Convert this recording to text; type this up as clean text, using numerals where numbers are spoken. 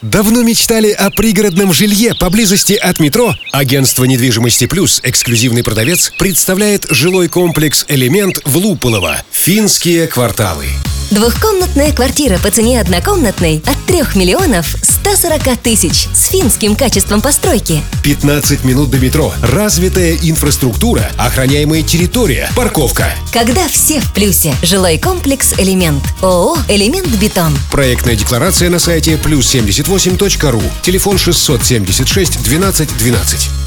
Давно мечтали о пригородном жилье поблизости от метро? Агентство недвижимости «Плюс», эксклюзивный продавец, представляет жилой комплекс «Элемент» в Луполово. Финские кварталы. Двухкомнатная квартира по цене однокомнатной от 3 миллионов 140 тысяч с финским качеством постройки. 15 минут до метро, развитая инфраструктура, охраняемая территория, парковка. Когда все в плюсе. Жилой комплекс «Элемент». ООО «Элемент Бетон». Проектная декларация на сайте +78.ру. Телефон 676 12 12.